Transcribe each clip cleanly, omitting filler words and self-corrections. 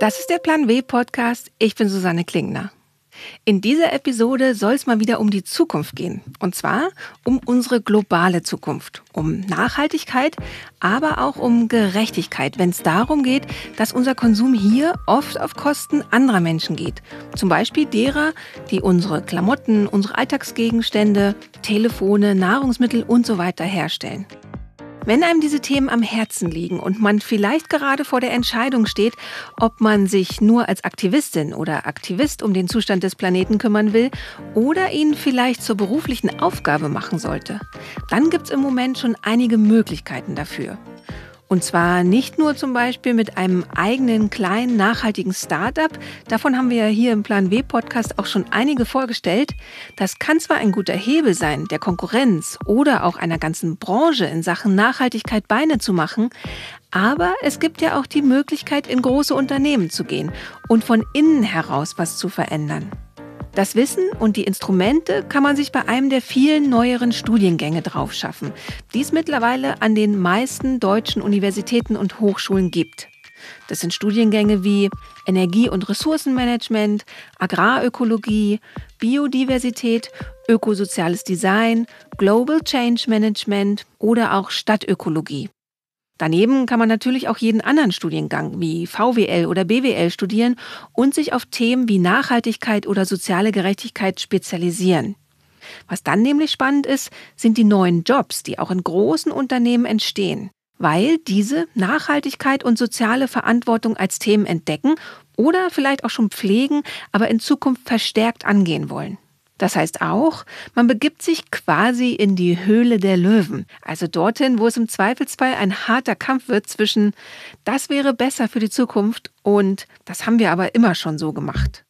Das ist der Plan W Podcast. Ich bin Susanne Klingner. In dieser Episode soll es mal wieder um die Zukunft gehen. Und zwar um unsere globale Zukunft, um Nachhaltigkeit, aber auch um Gerechtigkeit, wenn es darum geht, dass unser Konsum hier oft auf Kosten anderer Menschen geht. Zum Beispiel derer, die unsere Klamotten, unsere Alltagsgegenstände, Telefone, Nahrungsmittel und so weiter herstellen. Wenn einem diese Themen am Herzen liegen und man vielleicht gerade vor der Entscheidung steht, ob man sich nur als Aktivistin oder Aktivist um den Zustand des Planeten kümmern will oder ihn vielleicht zur beruflichen Aufgabe machen sollte, dann gibt es im Moment schon einige Möglichkeiten dafür. Und zwar nicht nur zum Beispiel mit einem eigenen, kleinen, nachhaltigen Start-up. Davon haben wir ja hier im Plan W Podcast auch schon einige vorgestellt. Das kann zwar ein guter Hebel sein, der Konkurrenz oder auch einer ganzen Branche in Sachen Nachhaltigkeit Beine zu machen, aber es gibt ja auch die Möglichkeit, in große Unternehmen zu gehen und von innen heraus was zu verändern. Das Wissen und die Instrumente kann man sich bei einem der vielen neueren Studiengänge drauf schaffen, die es mittlerweile an den meisten deutschen Universitäten und Hochschulen gibt. Das sind Studiengänge wie Energie- und Ressourcenmanagement, Agrarökologie, Biodiversität, ökosoziales Design, Global Change Management oder auch Stadtökologie. Daneben kann man natürlich auch jeden anderen Studiengang wie VWL oder BWL studieren und sich auf Themen wie Nachhaltigkeit oder soziale Gerechtigkeit spezialisieren. Was dann nämlich spannend ist, sind die neuen Jobs, die auch in großen Unternehmen entstehen, weil diese Nachhaltigkeit und soziale Verantwortung als Themen entdecken oder vielleicht auch schon pflegen, aber in Zukunft verstärkt angehen wollen. Das heißt auch, man begibt sich quasi in die Höhle der Löwen, also dorthin, wo es im Zweifelsfall ein harter Kampf wird zwischen das wäre besser für die Zukunft und das haben wir aber immer schon so gemacht.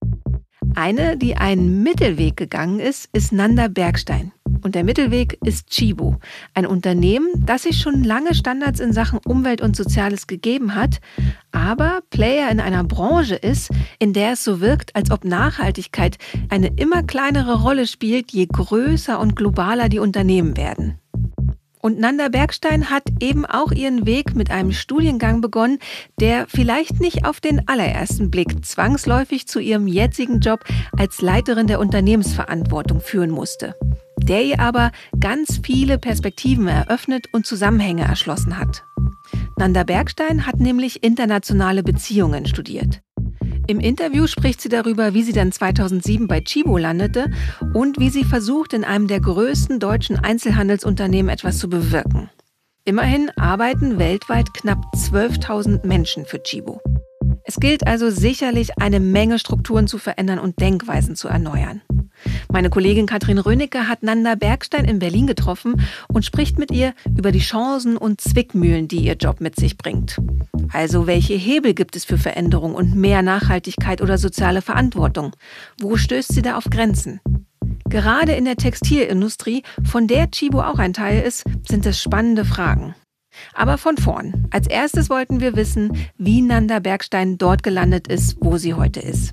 Eine, die einen Mittelweg gegangen ist Nanda Bergstein. Und der Mittelweg ist Tchibo, ein Unternehmen, das sich schon lange Standards in Sachen Umwelt und Soziales gegeben hat, aber Player in einer Branche ist, in der es so wirkt, als ob Nachhaltigkeit eine immer kleinere Rolle spielt, je größer und globaler die Unternehmen werden. Und Nanda Bergstein hat eben auch ihren Weg mit einem Studiengang begonnen, der vielleicht nicht auf den allerersten Blick zwangsläufig zu ihrem jetzigen Job als Leiterin der Unternehmensverantwortung führen musste, der ihr aber ganz viele Perspektiven eröffnet und Zusammenhänge erschlossen hat. Nanda Bergstein hat nämlich internationale Beziehungen studiert. Im Interview spricht sie darüber, wie sie dann 2007 bei Tchibo landete und wie sie versucht, in einem der größten deutschen Einzelhandelsunternehmen etwas zu bewirken. Immerhin arbeiten weltweit knapp 12.000 Menschen für Tchibo. Es gilt also sicherlich, eine Menge Strukturen zu verändern und Denkweisen zu erneuern. Meine Kollegin Katrin Rönecke hat Nanda Bergstein in Berlin getroffen und spricht mit ihr über die Chancen und Zwickmühlen, die ihr Job mit sich bringt. Also welche Hebel gibt es für Veränderung und mehr Nachhaltigkeit oder soziale Verantwortung? Wo stößt sie da auf Grenzen? Gerade in der Textilindustrie, von der Tchibo auch ein Teil ist, sind es spannende Fragen. Aber von vorn. Als erstes wollten wir wissen, wie Nanda Bergstein dort gelandet ist, wo sie heute ist.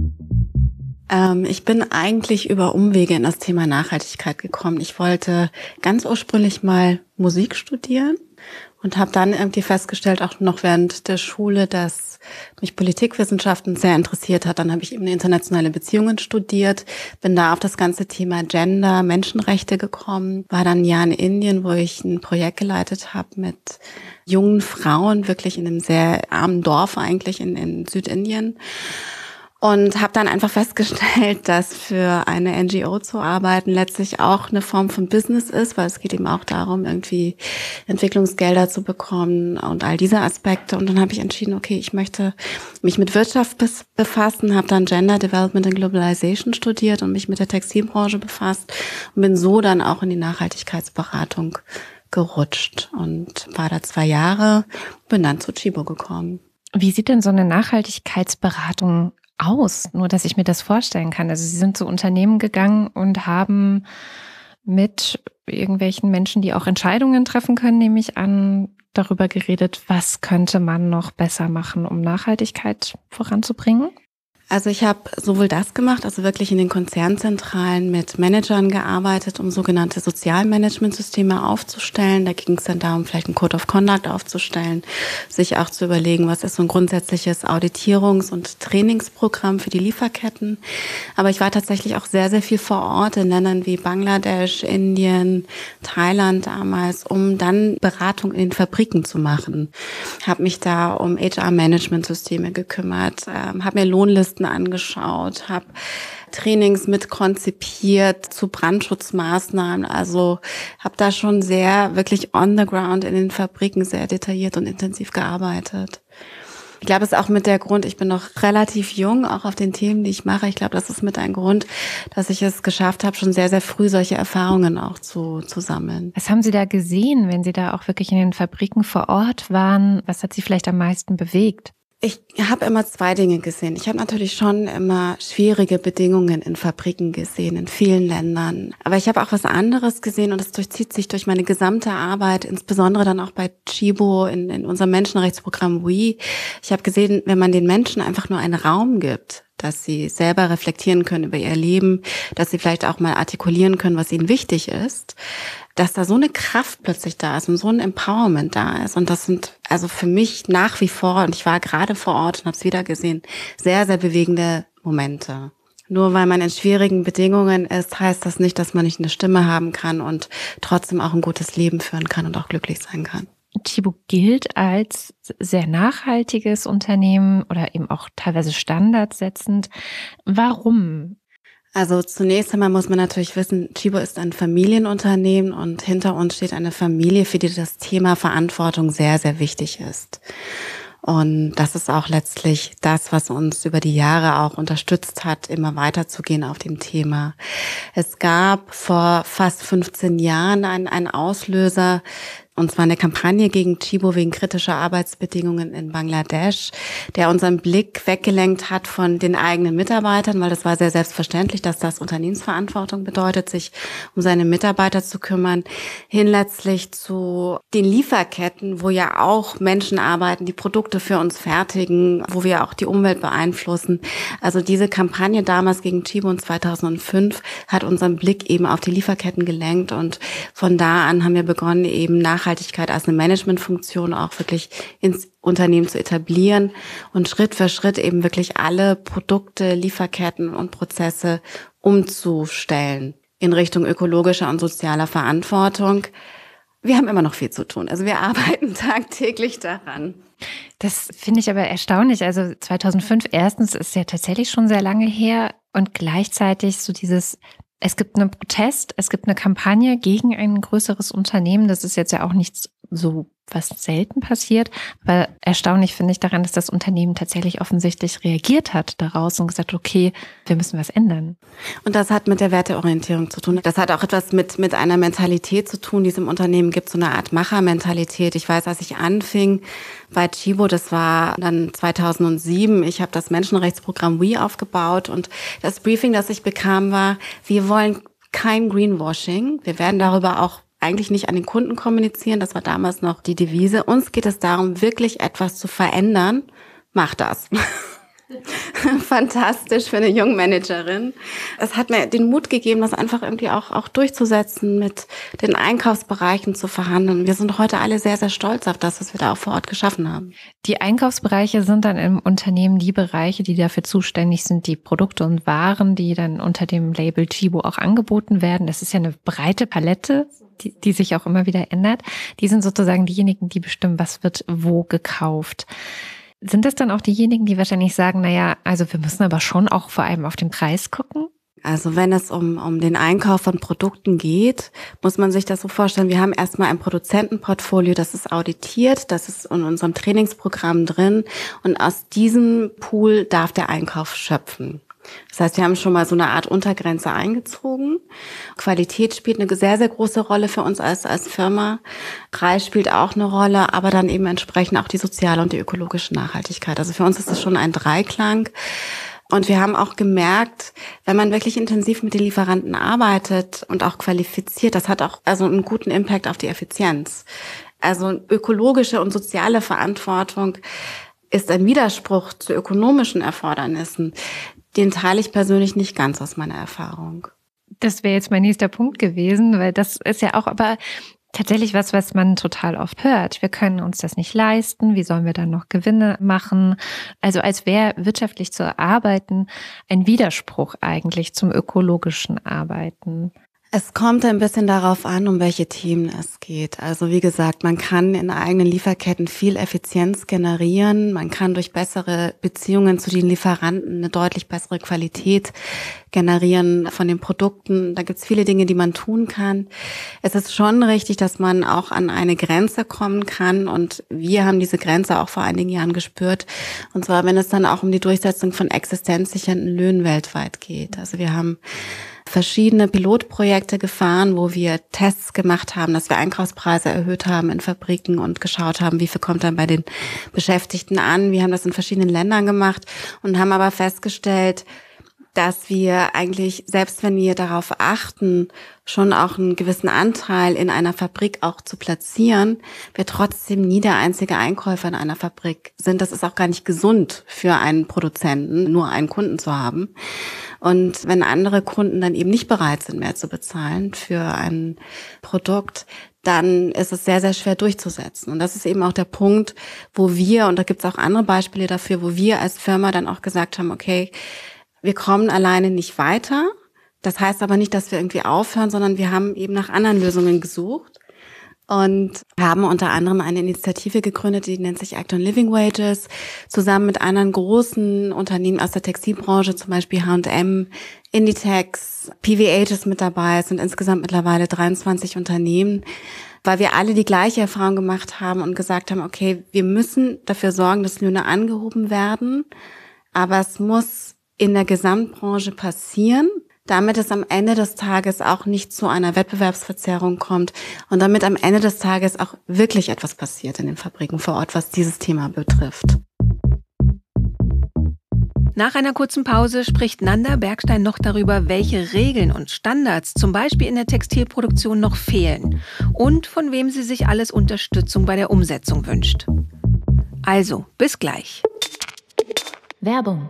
Ich bin eigentlich über Umwege in das Thema Nachhaltigkeit gekommen. Ich wollte ganz ursprünglich mal Musik studieren und habe dann irgendwie festgestellt, auch noch während der Schule, dass mich Politikwissenschaften sehr interessiert hat. Dann habe ich eben internationale Beziehungen studiert, bin da auf das ganze Thema Gender, Menschenrechte gekommen, war dann ein Jahr in Indien, wo ich ein Projekt geleitet habe mit jungen Frauen, wirklich in einem sehr armen Dorf eigentlich in Südindien. Und habe dann einfach festgestellt, dass für eine NGO zu arbeiten letztlich auch eine Form von Business ist, weil es geht eben auch darum, irgendwie Entwicklungsgelder zu bekommen und all diese Aspekte. Und dann habe ich entschieden, okay, ich möchte mich mit Wirtschaft befassen, habe dann Gender Development and Globalization studiert und mich mit der Textilbranche befasst und bin so dann auch in die Nachhaltigkeitsberatung gerutscht und war da 2 Jahre, bin dann zu Tchibo gekommen. Wie sieht denn so eine Nachhaltigkeitsberatung aus? Nur, dass ich mir das vorstellen kann. Also Sie sind zu Unternehmen gegangen und haben mit irgendwelchen Menschen, die auch Entscheidungen treffen können, nehme ich an, darüber geredet, was könnte man noch besser machen, um Nachhaltigkeit voranzubringen? Also ich habe sowohl das gemacht, also wirklich in den Konzernzentralen mit Managern gearbeitet, um sogenannte Sozialmanagementsysteme aufzustellen. Da ging es dann darum, vielleicht einen Code of Conduct aufzustellen, sich auch zu überlegen, was ist so ein grundsätzliches Auditierungs- und Trainingsprogramm für die Lieferketten. Aber ich war tatsächlich auch sehr, sehr viel vor Ort in Ländern wie Bangladesch, Indien, Thailand damals, um dann Beratung in den Fabriken zu machen. Habe mich da um HR-Management-Systeme gekümmert, habe mir Lohnlisten angeschaut, habe Trainings mit konzipiert zu Brandschutzmaßnahmen. Also habe da schon sehr wirklich on the ground in den Fabriken sehr detailliert und intensiv gearbeitet. Ich glaube, es ist auch mit der Grund, ich bin noch relativ jung, auch auf den Themen, die ich mache. Ich glaube, das ist mit ein Grund, dass ich es geschafft habe, schon sehr, sehr früh solche Erfahrungen auch zu sammeln. Was haben Sie da gesehen, wenn Sie da auch wirklich in den Fabriken vor Ort waren? Was hat Sie vielleicht am meisten bewegt? Ich habe immer zwei Dinge gesehen. Ich habe natürlich schon immer schwierige Bedingungen in Fabriken gesehen, in vielen Ländern. Aber ich habe auch was anderes gesehen und das durchzieht sich durch meine gesamte Arbeit, insbesondere dann auch bei Tchibo in unserem Menschenrechtsprogramm WE. Ich habe gesehen, wenn man den Menschen einfach nur einen Raum gibt, dass sie selber reflektieren können über ihr Leben, dass sie vielleicht auch mal artikulieren können, was ihnen wichtig ist, dass da so eine Kraft plötzlich da ist und so ein Empowerment da ist. Und das sind also für mich nach wie vor, und ich war gerade vor Ort und habe es wieder gesehen, sehr, sehr bewegende Momente. Nur weil man in schwierigen Bedingungen ist, heißt das nicht, dass man nicht eine Stimme haben kann und trotzdem auch ein gutes Leben führen kann und auch glücklich sein kann. Tchibo gilt als sehr nachhaltiges Unternehmen oder eben auch teilweise standardsetzend. Warum? Also zunächst einmal muss man natürlich wissen, Tchibo ist ein Familienunternehmen und hinter uns steht eine Familie, für die das Thema Verantwortung sehr, sehr wichtig ist. Und das ist auch letztlich das, was uns über die Jahre auch unterstützt hat, immer weiterzugehen auf dem Thema. Es gab vor fast 15 Jahren einen Auslöser, und zwar eine Kampagne gegen Tchibo wegen kritischer Arbeitsbedingungen in Bangladesch, der unseren Blick weggelenkt hat von den eigenen Mitarbeitern, weil das war sehr selbstverständlich, dass das Unternehmensverantwortung bedeutet, sich um seine Mitarbeiter zu kümmern, hin letztlich zu den Lieferketten, wo ja auch Menschen arbeiten, die Produkte für uns fertigen, wo wir auch die Umwelt beeinflussen. Also diese Kampagne damals gegen Tchibo in 2005 hat unseren Blick eben auf die Lieferketten gelenkt und von da an haben wir begonnen, eben Nachhaltigkeit als eine Managementfunktion auch wirklich ins Unternehmen zu etablieren und Schritt für Schritt eben wirklich alle Produkte, Lieferketten und Prozesse umzustellen in Richtung ökologischer und sozialer Verantwortung. Wir haben immer noch viel zu tun. Also wir arbeiten tagtäglich daran. Das finde ich aber erstaunlich. Also 2005 erstens ist ja tatsächlich schon sehr lange her und gleichzeitig so dieses, es gibt einen Protest, es gibt eine Kampagne gegen ein größeres Unternehmen. Das ist jetzt ja auch nichts so, was selten passiert. Aber erstaunlich finde ich daran, dass das Unternehmen tatsächlich offensichtlich reagiert hat daraus und gesagt, okay, wir müssen was ändern. Und das hat mit der Werteorientierung zu tun. Das hat auch etwas mit einer Mentalität zu tun, die es im Unternehmen gibt, so eine Art Machermentalität. Ich weiß, als ich anfing bei Tchibo, das war dann 2007, ich habe das Menschenrechtsprogramm WE aufgebaut und das Briefing, das ich bekam, war, wir wollen kein Greenwashing. Wir werden darüber auch eigentlich nicht an den Kunden kommunizieren. Das war damals noch die Devise. Uns geht es darum, wirklich etwas zu verändern. Mach das. Fantastisch für eine Jungmanagerin. Es hat mir den Mut gegeben, das einfach irgendwie auch durchzusetzen, mit den Einkaufsbereichen zu verhandeln. Wir sind heute alle sehr, sehr stolz auf das, was wir da auch vor Ort geschaffen haben. Die Einkaufsbereiche sind dann im Unternehmen die Bereiche, die dafür zuständig sind, die Produkte und Waren, die dann unter dem Label Tchibo auch angeboten werden. Das ist ja eine breite Palette, die sich auch immer wieder ändert. Die sind sozusagen diejenigen, die bestimmen, was wird wo gekauft. Sind das dann auch diejenigen, die wahrscheinlich sagen, naja, also wir müssen aber schon auch vor allem auf den Preis gucken? Also wenn es um den Einkauf von Produkten geht, muss man sich das so vorstellen, wir haben erstmal ein Produzentenportfolio, das ist auditiert, das ist in unserem Trainingsprogramm drin und aus diesem Pool darf der Einkauf schöpfen. Das heißt, wir haben schon mal so eine Art Untergrenze eingezogen. Qualität spielt eine sehr, sehr große Rolle für uns als Firma. Preis spielt auch eine Rolle, aber dann eben entsprechend auch die soziale und die ökologische Nachhaltigkeit. Also für uns ist das schon ein Dreiklang. Und wir haben auch gemerkt, wenn man wirklich intensiv mit den Lieferanten arbeitet und auch qualifiziert, das hat auch also einen guten Impact auf die Effizienz. Also ökologische und soziale Verantwortung ist ein Widerspruch zu ökonomischen Erfordernissen. Den teile ich persönlich nicht ganz aus meiner Erfahrung. Das wäre jetzt mein nächster Punkt gewesen, weil das ist ja auch aber tatsächlich was man total oft hört. Wir können uns das nicht leisten. Wie sollen wir dann noch Gewinne machen? Also als wäre wirtschaftlich zu arbeiten ein Widerspruch eigentlich zum ökologischen Arbeiten. Es kommt ein bisschen darauf an, um welche Themen es geht. Also wie gesagt, man kann in eigenen Lieferketten viel Effizienz generieren. Man kann durch bessere Beziehungen zu den Lieferanten eine deutlich bessere Qualität generieren von den Produkten. Da gibt es viele Dinge, die man tun kann. Es ist schon richtig, dass man auch an eine Grenze kommen kann. Und wir haben diese Grenze auch vor einigen Jahren gespürt. Und zwar, wenn es dann auch um die Durchsetzung von existenzsichernden Löhnen weltweit geht. Also wir haben verschiedene Pilotprojekte gefahren, wo wir Tests gemacht haben, dass wir Einkaufspreise erhöht haben in Fabriken und geschaut haben, wie viel kommt dann bei den Beschäftigten an. Wir haben das in verschiedenen Ländern gemacht und haben aber festgestellt, dass wir eigentlich, selbst wenn wir darauf achten, schon auch einen gewissen Anteil in einer Fabrik auch zu platzieren, wir trotzdem nie der einzige Einkäufer in einer Fabrik sind. Das ist auch gar nicht gesund für einen Produzenten, nur einen Kunden zu haben. Und wenn andere Kunden dann eben nicht bereit sind, mehr zu bezahlen für ein Produkt, dann ist es sehr, sehr schwer durchzusetzen. Und das ist eben auch der Punkt, wo wir, und da gibt es auch andere Beispiele dafür, wo wir als Firma dann auch gesagt haben, okay, wir kommen alleine nicht weiter. Das heißt aber nicht, dass wir irgendwie aufhören, sondern wir haben eben nach anderen Lösungen gesucht und haben unter anderem eine Initiative gegründet, die nennt sich Act on Living Wages, zusammen mit anderen großen Unternehmen aus der Textilbranche, zum Beispiel H&M, Inditex, PVH ist mit dabei. Es sind insgesamt mittlerweile 23 Unternehmen, weil wir alle die gleiche Erfahrung gemacht haben und gesagt haben, okay, wir müssen dafür sorgen, dass Löhne angehoben werden, aber es muss in der Gesamtbranche passieren, damit es am Ende des Tages auch nicht zu einer Wettbewerbsverzerrung kommt und damit am Ende des Tages auch wirklich etwas passiert in den Fabriken vor Ort, was dieses Thema betrifft. Nach einer kurzen Pause spricht Nanda Bergstein noch darüber, welche Regeln und Standards zum Beispiel in der Textilproduktion noch fehlen und von wem sie sich alles Unterstützung bei der Umsetzung wünscht. Also, bis gleich. Werbung.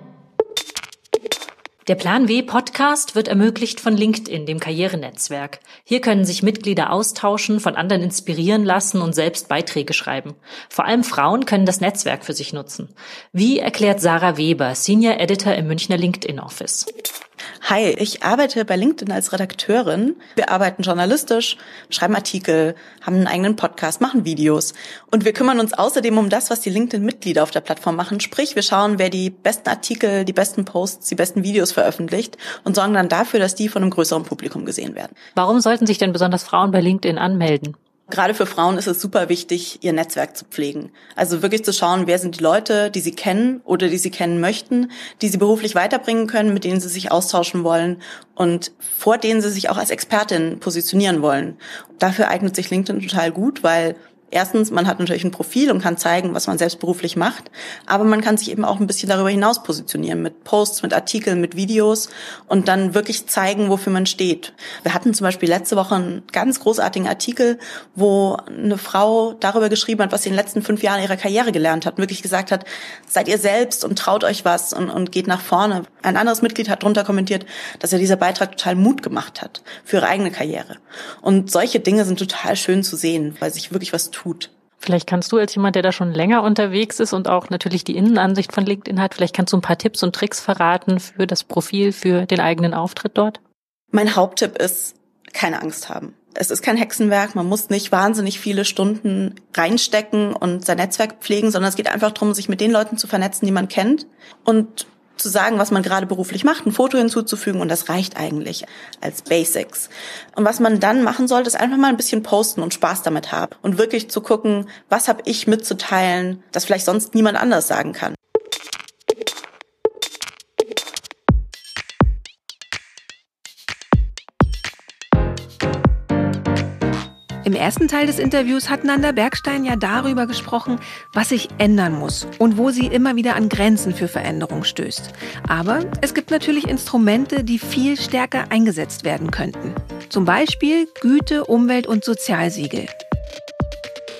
Der Plan W Podcast wird ermöglicht von LinkedIn, dem Karrierenetzwerk. Hier können sich Mitglieder austauschen, von anderen inspirieren lassen und selbst Beiträge schreiben. Vor allem Frauen können das Netzwerk für sich nutzen. Wie erklärt Sarah Weber, Senior Editor im Münchner LinkedIn Office. Hi, ich arbeite bei LinkedIn als Redakteurin. Wir arbeiten journalistisch, schreiben Artikel, haben einen eigenen Podcast, machen Videos. Und wir kümmern uns außerdem um das, was die LinkedIn-Mitglieder auf der Plattform machen. Sprich, wir schauen, wer die besten Artikel, die besten Posts, die besten Videos veröffentlicht und sorgen dann dafür, dass die von einem größeren Publikum gesehen werden. Warum sollten sich denn besonders Frauen bei LinkedIn anmelden? Gerade für Frauen ist es super wichtig, ihr Netzwerk zu pflegen. Also wirklich zu schauen, wer sind die Leute, die sie kennen oder die sie kennen möchten, die sie beruflich weiterbringen können, mit denen sie sich austauschen wollen und vor denen sie sich auch als Expertin positionieren wollen. Dafür eignet sich LinkedIn total gut, weil erstens, man hat natürlich ein Profil und kann zeigen, was man selbst beruflich macht, aber man kann sich eben auch ein bisschen darüber hinaus positionieren mit Posts, mit Artikeln, mit Videos und dann wirklich zeigen, wofür man steht. Wir hatten zum Beispiel letzte Woche einen ganz großartigen Artikel, wo eine Frau darüber geschrieben hat, was sie in den letzten 5 Jahren ihrer Karriere gelernt hat und wirklich gesagt hat, seid ihr selbst und traut euch was und geht nach vorne. Ein anderes Mitglied hat drunter kommentiert, dass dieser Beitrag total Mut gemacht hat für ihre eigene Karriere. Und solche Dinge sind total schön zu sehen, weil sich wirklich was tut. Vielleicht kannst du als jemand, der da schon länger unterwegs ist und auch natürlich die Innenansicht von LinkedIn hat, vielleicht kannst du ein paar Tipps und Tricks verraten für das Profil, für den eigenen Auftritt dort? Mein Haupttipp ist, keine Angst haben. Es ist kein Hexenwerk, man muss nicht wahnsinnig viele Stunden reinstecken und sein Netzwerk pflegen, sondern es geht einfach darum, sich mit den Leuten zu vernetzen, die man kennt und zu sagen, was man gerade beruflich macht, ein Foto hinzuzufügen und das reicht eigentlich als Basics. Und was man dann machen sollte, ist einfach mal ein bisschen posten und Spaß damit haben und wirklich zu gucken, was habe ich mitzuteilen, das vielleicht sonst niemand anders sagen kann. Im ersten Teil des Interviews hat Nanda Bergstein ja darüber gesprochen, was sich ändern muss und wo sie immer wieder an Grenzen für Veränderung stößt. Aber es gibt natürlich Instrumente, die viel stärker eingesetzt werden könnten. Zum Beispiel Güte-, Umwelt- und Sozialsiegel.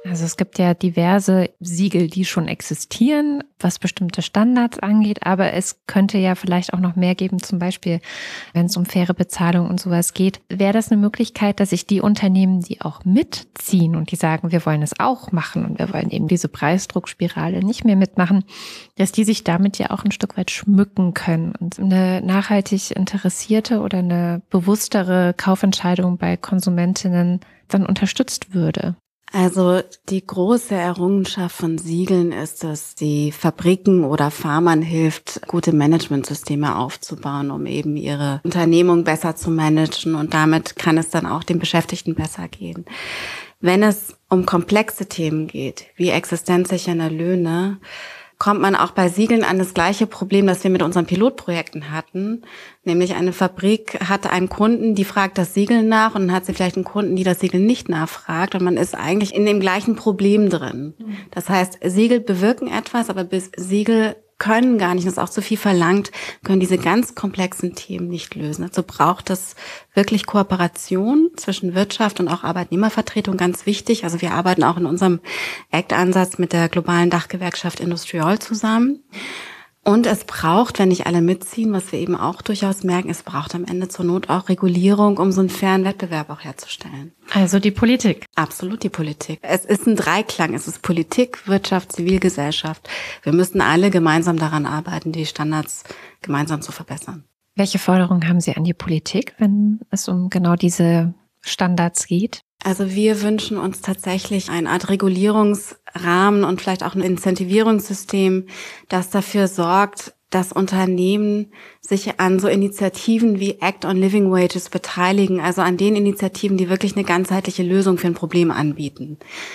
Also es gibt ja diverse Siegel, die schon existieren, was bestimmte Standards angeht, aber es könnte ja vielleicht auch noch mehr geben, zum Beispiel, wenn es um faire Bezahlung und sowas geht. Wäre das eine Möglichkeit, dass sich die Unternehmen, die auch mitziehen und die sagen, wir wollen es auch machen und wir wollen eben diese Preisdruckspirale nicht mehr mitmachen, dass die sich damit ja auch ein Stück weit schmücken können und eine nachhaltig interessierte oder eine bewusstere Kaufentscheidung bei Konsumentinnen dann unterstützt würde? Also die große Errungenschaft von Siegeln ist, dass die Fabriken oder Farmern hilft, gute Managementsysteme aufzubauen, um eben ihre Unternehmung besser zu managen, und damit kann es dann auch den Beschäftigten besser gehen. Wenn es um komplexe Themen geht, wie existenzsichernde Löhne, kommt man auch bei Siegeln an das gleiche Problem, das wir mit unseren Pilotprojekten hatten. Nämlich eine Fabrik hat einen Kunden, die fragt das Siegel nach, und dann hat sie vielleicht einen Kunden, die das Siegel nicht nachfragt, und man ist eigentlich in dem gleichen Problem drin. Das heißt, Siegel bewirken etwas, aber Siegel können gar nicht, das ist auch zu viel verlangt, können diese ganz komplexen Themen nicht lösen. Also braucht es wirklich Kooperation zwischen Wirtschaft und auch Arbeitnehmervertretung, ganz wichtig. Also wir arbeiten auch in unserem ACT-Ansatz mit der globalen Dachgewerkschaft Industrial zusammen. Und es braucht, wenn nicht alle mitziehen, was wir eben auch durchaus merken, es braucht am Ende zur Not auch Regulierung, um so einen fairen Wettbewerb auch herzustellen. Also die Politik. Absolut die Politik. Es ist ein Dreiklang. Es ist Politik, Wirtschaft, Zivilgesellschaft. Wir müssen alle gemeinsam daran arbeiten, die Standards gemeinsam zu verbessern. Welche Forderungen haben Sie an die Politik, wenn es um genau diese Standards geht? Also wir wünschen uns tatsächlich eine Art Regulierungsrahmen und vielleicht auch ein Incentivierungssystem, das dafür sorgt, dass Unternehmen sich an so Initiativen wie Act on Living Wages beteiligen, also an den Initiativen, die wirklich eine ganzheitliche Lösung für ein Problem anbieten.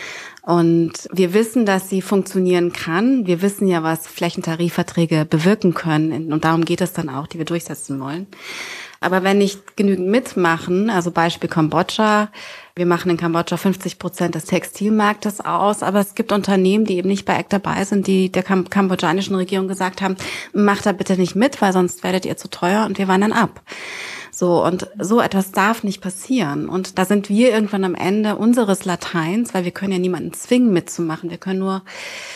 Und wir wissen, dass sie funktionieren kann. Wir wissen ja, was Flächentarifverträge bewirken können. Und darum geht es dann auch, die wir durchsetzen wollen. Aber wenn nicht genügend mitmachen, also Beispiel Kambodscha, wir machen in Kambodscha 50% des Textilmarktes aus, aber es gibt Unternehmen, die eben nicht bei ACT dabei sind, die der kambodschanischen Regierung gesagt haben, macht da bitte nicht mit, weil sonst werdet ihr zu teuer, und wir wandern ab. So, und so etwas darf nicht passieren. Und da sind wir irgendwann am Ende unseres Lateins, weil wir können ja niemanden zwingen mitzumachen, wir können nur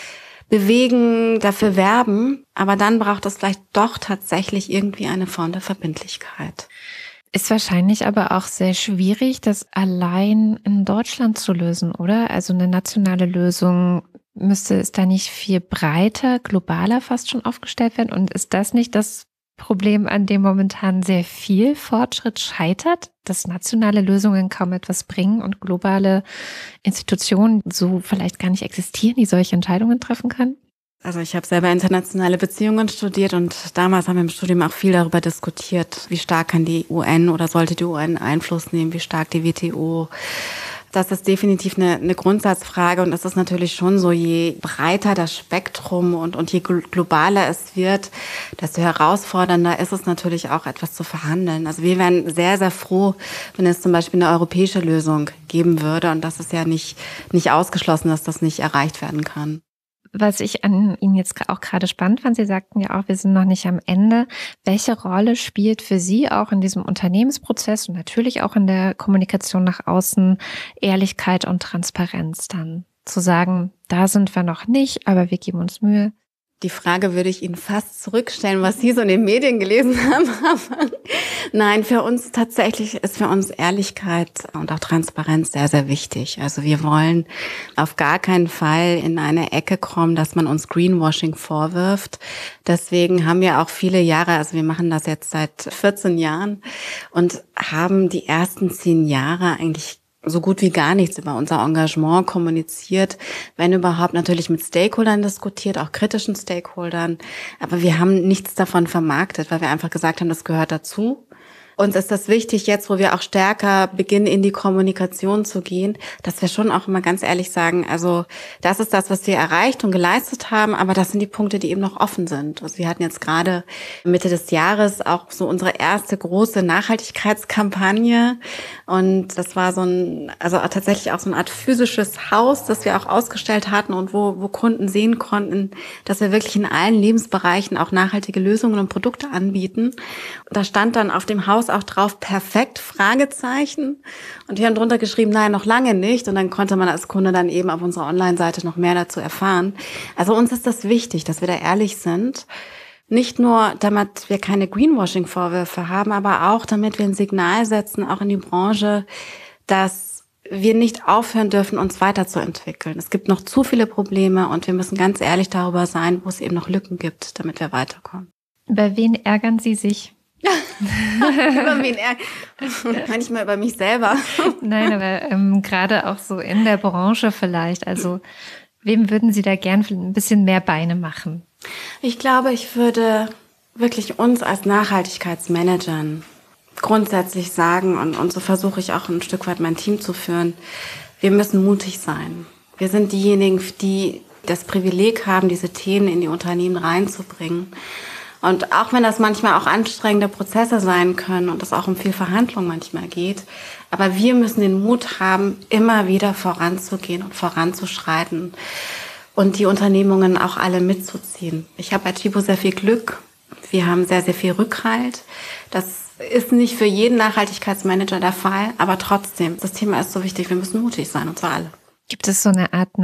bewegen, dafür werben, aber dann braucht es vielleicht doch tatsächlich irgendwie eine Form der Verbindlichkeit. Ist wahrscheinlich aber auch sehr schwierig, das allein in Deutschland zu lösen, oder? Also eine nationale Lösung, müsste es da nicht viel breiter, globaler fast schon aufgestellt werden? Und ist das nicht das Problem, an dem momentan sehr viel Fortschritt scheitert, dass nationale Lösungen kaum etwas bringen und globale Institutionen so vielleicht gar nicht existieren, die solche Entscheidungen treffen können? Also ich habe selber internationale Beziehungen studiert, und damals haben wir im Studium auch viel darüber diskutiert, wie stark kann die UN oder sollte die UN Einfluss nehmen, wie stark die WTO. Das ist definitiv eine Grundsatzfrage, und es ist natürlich schon so, je breiter das Spektrum und je globaler es wird, desto herausfordernder ist es natürlich auch, etwas zu verhandeln. Also wir wären sehr, sehr froh, wenn es zum Beispiel eine europäische Lösung geben würde, und das ist ja nicht ausgeschlossen, dass das nicht erreicht werden kann. Was ich an Ihnen jetzt auch gerade spannend fand, Sie sagten ja auch, wir sind noch nicht am Ende. Welche Rolle spielt für Sie auch in diesem Unternehmensprozess und natürlich auch in der Kommunikation nach außen Ehrlichkeit und Transparenz dann? Zu sagen, da sind wir noch nicht, aber wir geben uns Mühe. Die Frage würde ich Ihnen fast zurückstellen, was Sie so in den Medien gelesen haben. Nein, für uns tatsächlich ist für uns Ehrlichkeit und auch Transparenz sehr, sehr wichtig. Also wir wollen auf gar keinen Fall in eine Ecke kommen, dass man uns Greenwashing vorwirft. Deswegen haben wir auch viele Jahre, also wir machen das jetzt seit 14 Jahren und haben die ersten 10 Jahre eigentlich so gut wie gar nichts über unser Engagement kommuniziert, wenn überhaupt natürlich mit Stakeholdern diskutiert, auch kritischen Stakeholdern. Aber wir haben nichts davon vermarktet, weil wir einfach gesagt haben, das gehört dazu. Uns ist das wichtig, jetzt, wo wir auch stärker beginnen, in die Kommunikation zu gehen, dass wir schon auch immer ganz ehrlich sagen, also das ist das, was wir erreicht und geleistet haben, aber das sind die Punkte, die eben noch offen sind. Also wir hatten jetzt gerade Mitte des Jahres auch so unsere erste große Nachhaltigkeitskampagne, und das war also tatsächlich auch so eine Art physisches Haus, das wir auch ausgestellt hatten und wo Kunden sehen konnten, dass wir wirklich in allen Lebensbereichen auch nachhaltige Lösungen und Produkte anbieten. Und da stand dann auf dem Haus morgens auch drauf, perfekt, Fragezeichen. Und wir haben drunter geschrieben, nein, noch lange nicht. Und dann konnte man als Kunde dann eben auf unserer Online-Seite noch mehr dazu erfahren. Also uns ist das wichtig, dass wir da ehrlich sind. Nicht nur, damit wir keine Greenwashing-Vorwürfe haben, aber auch, damit wir ein Signal setzen, auch in die Branche, dass wir nicht aufhören dürfen, uns weiterzuentwickeln. Es gibt noch zu viele Probleme und wir müssen ganz ehrlich darüber sein, wo es eben noch Lücken gibt, damit wir weiterkommen. Über wen ärgern Sie sich? Über wen manchmal über mich selber. Nein, aber gerade auch so in der Branche vielleicht. Also wem würden Sie da gern ein bisschen mehr Beine machen? Ich glaube, ich würde wirklich uns als Nachhaltigkeitsmanagern grundsätzlich sagen, und so versuche ich auch ein Stück weit mein Team zu führen, wir müssen mutig sein. Wir sind diejenigen, die das Privileg haben, diese Themen in die Unternehmen reinzubringen. Und auch wenn das manchmal auch anstrengende Prozesse sein können und es auch um viel Verhandlung manchmal geht, aber wir müssen den Mut haben, immer wieder voranzugehen und voranzuschreiten und die Unternehmungen auch alle mitzuziehen. Ich habe bei Tchibo sehr viel Glück. Wir haben sehr, sehr viel Rückhalt. Das ist nicht für jeden Nachhaltigkeitsmanager der Fall, aber trotzdem, das Thema ist so wichtig, wir müssen mutig sein, und zwar alle. Gibt es so eine Art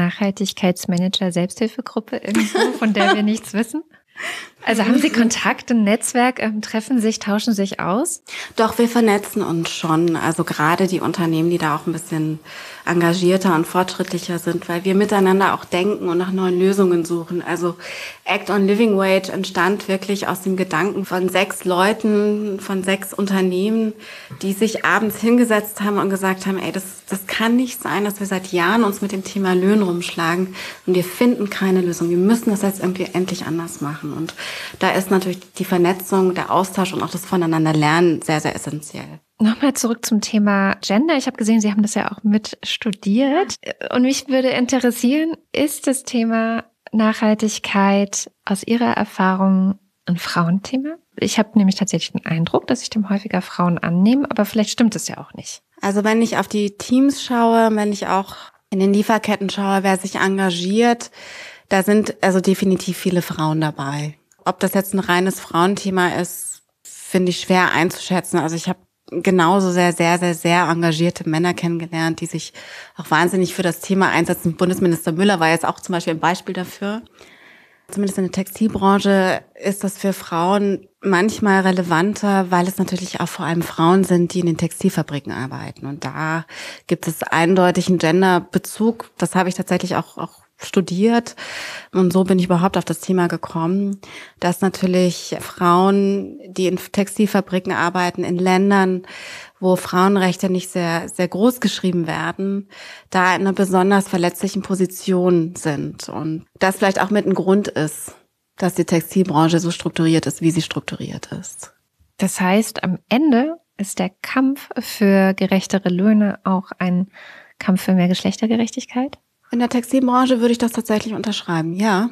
Nachhaltigkeitsmanager-Selbsthilfegruppe irgendwo, von der wir nichts wissen? Also haben Sie Kontakt im Netzwerk, treffen sich, tauschen sich aus? Doch, wir vernetzen uns schon. Also gerade die Unternehmen, die da auch ein bisschen engagierter und fortschrittlicher sind, weil wir miteinander auch denken und nach neuen Lösungen suchen. Also Act on Living Wage entstand wirklich aus dem Gedanken von 6 Leuten, von 6 Unternehmen, die sich abends hingesetzt haben und gesagt haben, ey, das kann nicht sein, dass wir seit Jahren uns mit dem Thema Löhne rumschlagen und wir finden keine Lösung. Wir müssen das jetzt irgendwie endlich anders machen. Und da ist natürlich die Vernetzung, der Austausch und auch das Voneinanderlernen sehr, sehr essentiell. Nochmal zurück zum Thema Gender. Ich habe gesehen, Sie haben das ja auch mit studiert. Und mich würde interessieren, ist das Thema Nachhaltigkeit aus Ihrer Erfahrung ein Frauenthema? Ich habe nämlich tatsächlich den Eindruck, dass sich dem häufiger Frauen annehmen, aber vielleicht stimmt es ja auch nicht. Also wenn ich auf die Teams schaue, wenn ich auch in den Lieferketten schaue, wer sich engagiert, da sind also definitiv viele Frauen dabei. Ob das jetzt ein reines Frauenthema ist, finde ich schwer einzuschätzen. Also ich habe genauso sehr, sehr, sehr, sehr engagierte Männer kennengelernt, die sich auch wahnsinnig für das Thema einsetzen. Bundesminister Müller war jetzt auch zum Beispiel ein Beispiel dafür. Zumindest in der Textilbranche ist das für Frauen manchmal relevanter, weil es natürlich auch vor allem Frauen sind, die in den Textilfabriken arbeiten. Und da gibt es eindeutig einen Genderbezug. Das habe ich tatsächlich auch studiert und so bin ich überhaupt auf das Thema gekommen, dass natürlich Frauen, die in Textilfabriken arbeiten, in Ländern, wo Frauenrechte nicht sehr, sehr groß geschrieben werden, da in einer besonders verletzlichen Position sind und das vielleicht auch mit ein Grund ist, dass die Textilbranche so strukturiert ist, wie sie strukturiert ist. Das heißt, am Ende ist der Kampf für gerechtere Löhne auch ein Kampf für mehr Geschlechtergerechtigkeit? In der Textilbranche würde ich das tatsächlich unterschreiben, ja.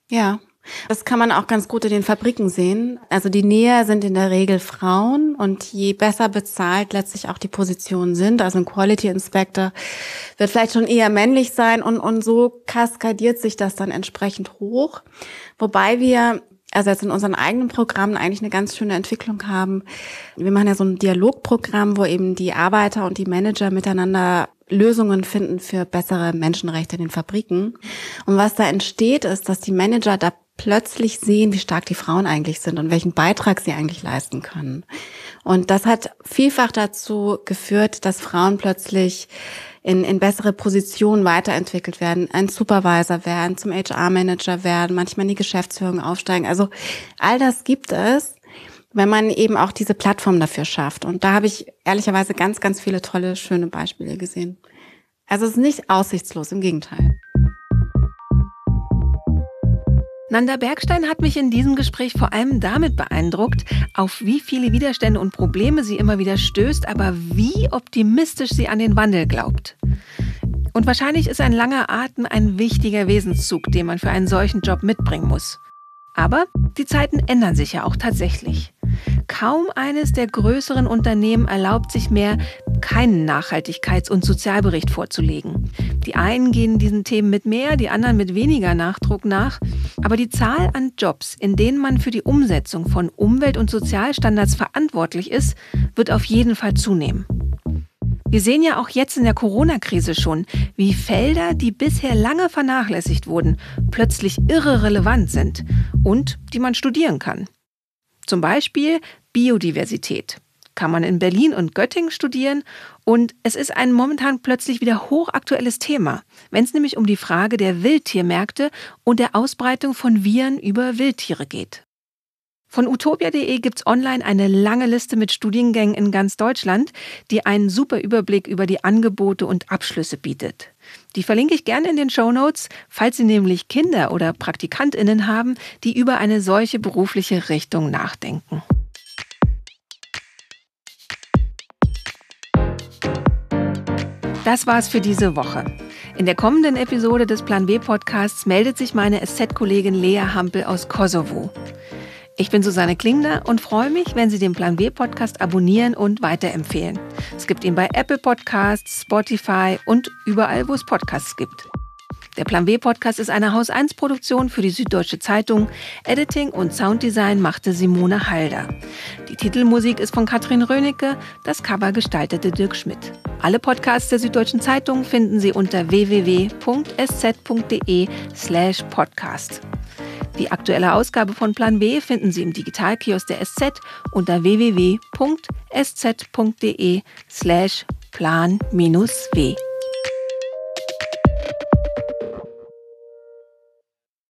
Das kann man auch ganz gut in den Fabriken sehen. Also die Näher sind in der Regel Frauen und je besser bezahlt letztlich auch die Positionen sind, also ein Quality Inspector wird vielleicht schon eher männlich sein und so kaskadiert sich das dann entsprechend hoch. Wobei wir also jetzt in unseren eigenen Programmen eigentlich eine ganz schöne Entwicklung haben. Wir machen ja so ein Dialogprogramm, wo eben die Arbeiter und die Manager miteinander Lösungen finden für bessere Menschenrechte in den Fabriken. Und was da entsteht, ist, dass die Manager da plötzlich sehen, wie stark die Frauen eigentlich sind und welchen Beitrag sie eigentlich leisten können. Und das hat vielfach dazu geführt, dass Frauen plötzlich in bessere Positionen weiterentwickelt werden, ein Supervisor werden, zum HR-Manager werden, manchmal in die Geschäftsführung aufsteigen. Also all das gibt es, wenn man eben auch diese Plattform dafür schafft. Und da habe ich ehrlicherweise ganz, ganz viele tolle, schöne Beispiele gesehen. Also es ist nicht aussichtslos, im Gegenteil. Nanda Bergstein hat mich in diesem Gespräch vor allem damit beeindruckt, auf wie viele Widerstände und Probleme sie immer wieder stößt, aber wie optimistisch sie an den Wandel glaubt. Und wahrscheinlich ist ein langer Atem ein wichtiger Wesenszug, den man für einen solchen Job mitbringen muss. Aber die Zeiten ändern sich ja auch tatsächlich. Kaum eines der größeren Unternehmen erlaubt sich mehr, keinen Nachhaltigkeits- und Sozialbericht vorzulegen. Die einen gehen diesen Themen mit mehr, die anderen mit weniger Nachdruck nach. Aber die Zahl an Jobs, in denen man für die Umsetzung von Umwelt- und Sozialstandards verantwortlich ist, wird auf jeden Fall zunehmen. Wir sehen ja auch jetzt in der Corona-Krise schon, wie Felder, die bisher lange vernachlässigt wurden, plötzlich irre relevant sind und die man studieren kann. Zum Beispiel Biodiversität. Kann man in Berlin und Göttingen studieren und es ist ein momentan plötzlich wieder hochaktuelles Thema, wenn es nämlich um die Frage der Wildtiermärkte und der Ausbreitung von Viren über Wildtiere geht. Von utopia.de gibt's online eine lange Liste mit Studiengängen in ganz Deutschland, die einen super Überblick über die Angebote und Abschlüsse bietet. Die verlinke ich gerne in den Shownotes, falls Sie nämlich Kinder oder PraktikantInnen haben, die über eine solche berufliche Richtung nachdenken. Das war's für diese Woche. In der kommenden Episode des Plan B Podcasts meldet sich meine SZ-Kollegin Lea Hampel aus Kosovo. Ich bin Susanne Klingner und freue mich, wenn Sie den Plan B Podcast abonnieren und weiterempfehlen. Es gibt ihn bei Apple Podcasts, Spotify und überall, wo es Podcasts gibt. Der Plan B Podcast ist eine Haus-1-Produktion für die Süddeutsche Zeitung. Editing und Sounddesign machte Simone Halder. Die Titelmusik ist von Katrin Rönecke, das Cover gestaltete Dirk Schmidt. Alle Podcasts der Süddeutschen Zeitung finden Sie unter www.sz.de/podcast. Die aktuelle Ausgabe von Plan B finden Sie im Digitalkiosk der SZ unter www.sz.de/plan-w.